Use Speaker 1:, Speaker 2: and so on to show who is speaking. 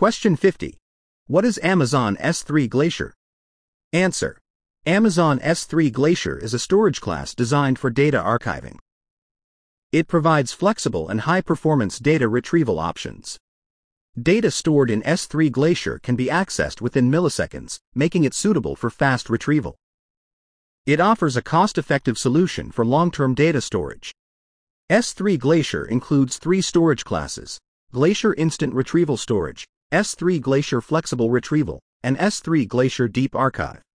Speaker 1: Question 50. What is Amazon S3 Glacier? Answer. Amazon S3 Glacier is a storage class designed for data archiving. It provides flexible and high-performance data retrieval options. Data stored in S3 Glacier can be accessed within milliseconds, making it suitable for fast retrieval. It offers a cost-effective solution for long-term data storage. S3 Glacier includes 3 storage classes: Glacier Instant Retrieval Storage, S3 Glacier Flexible Retrieval, and S3 Glacier Deep Archive.